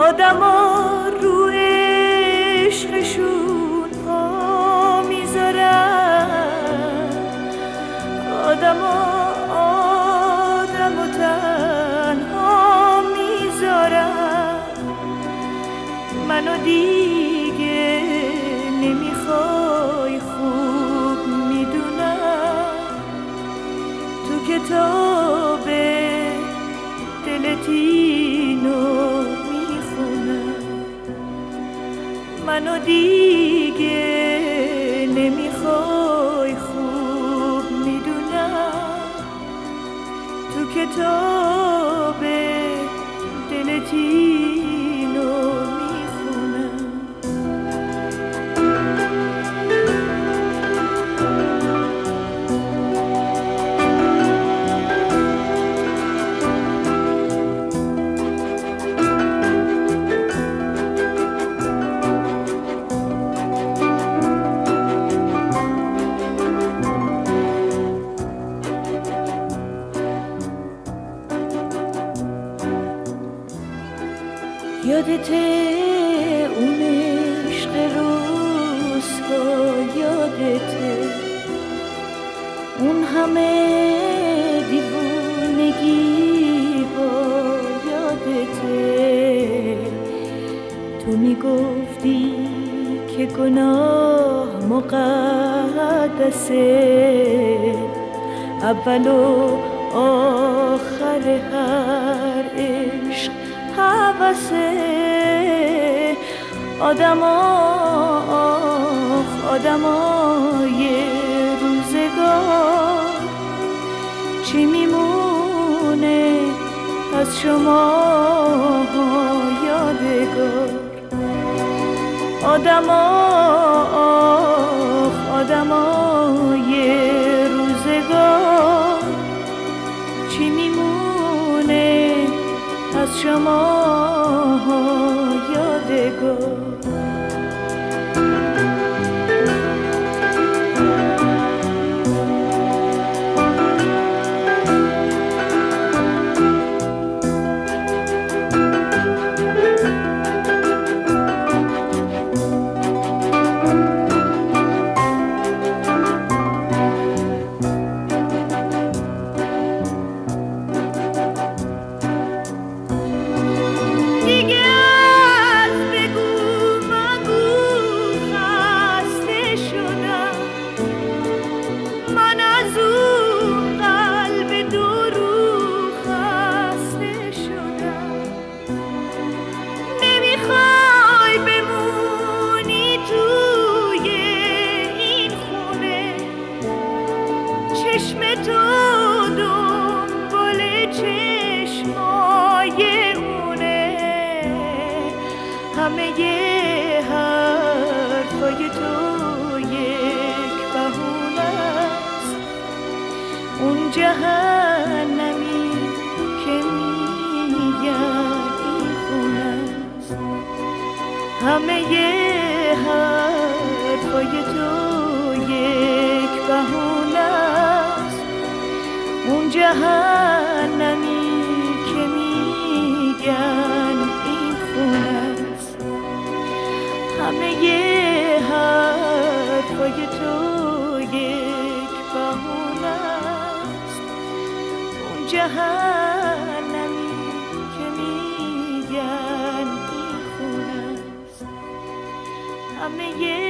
آدما رو عشقشون پا میذارن، آدمو تنها میذارن. منو دیگه نمیخوای خوب میدونم، تو کتاب دلت اینو میخونم. منو دیگه نمیخوای خوب میدونم، تو کتاب دلت اینو میخونم. یادته اون عشق روزها، یادته اون همه دیوونگی ها، یادته تو میگفتی که گناه مقدسه، اول و آخر هر عشق هوسه. آدمای روزگار چی میمونه از شما یادگار؟ آدمای روزگار چی میمونه از شما یادگار؟ چشم تو دنبال چشمای اونه، همه حرفای تو یک بهونه است. اون جهنمی که میگن این خونه است، همه حرفای تو یک بهونه است. اون جهنمی که میگن این خونه است، همه حرفای تو یک بهونه است. اون جهنمی که میگن این خونه است، همه